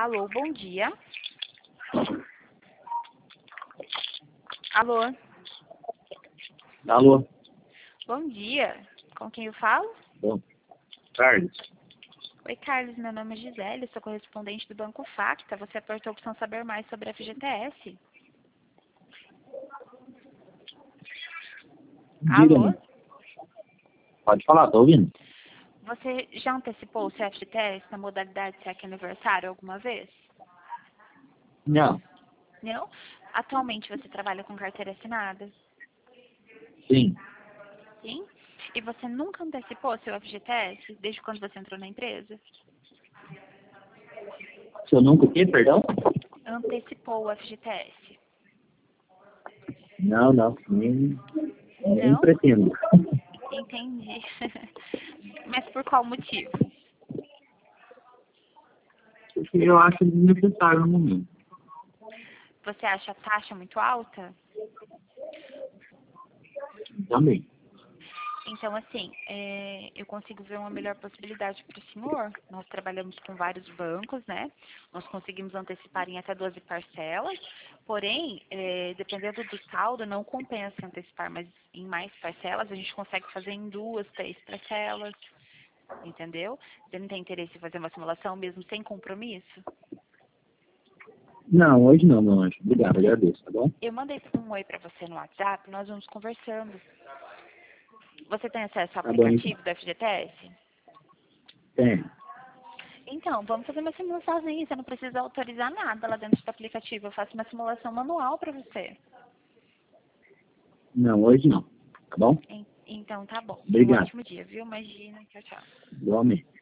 Alô, bom dia. Alô, Alô? bom dia. Com quem eu falo? Bom, Carlos. Oi, Carlos, meu nome é Gisele, sou correspondente do Banco Facta. Você apertou a opção saber mais sobre a FGTS. Alô? Diga-me. Pode falar, tô ouvindo. Você já antecipou o seu FGTS na modalidade cheque aniversário alguma vez? Não. Não? Atualmente você trabalha com carteira assinada? Sim. Sim? E você nunca antecipou seu FGTS desde quando você entrou na empresa? Se eu nunca o quê, perdão? Antecipou o FGTS? Não. Nem Não? pretendo. Entendi. Mas por qual motivo? Porque eu acho desnecessário no momento. Você acha a taxa muito alta? Também. Então, assim, eu consigo ver uma melhor possibilidade para o senhor. Nós trabalhamos com vários bancos, né? Nós conseguimos antecipar em até 12 parcelas. Porém, dependendo do saldo, não compensa antecipar, mas em mais parcelas a gente consegue fazer em 2, 3 parcelas. Entendeu? Você não tem interesse em fazer uma simulação mesmo sem compromisso? Não, hoje não, meu anjo. Obrigado, agradeço, tá bom? Eu mandei um oi para você no WhatsApp, nós vamos conversando. Você tem acesso ao Tá bom, então. aplicativo do FGTS? Tem. Então, vamos fazer uma simulaçãozinha. Você não precisa autorizar nada lá dentro do aplicativo. Eu faço uma simulação manual para você. Não, hoje não. Tá bom? Então, tá bom. Tenha um Obrigado. ótimo dia, viu? Imagina. Tchau, tchau. Igualmente.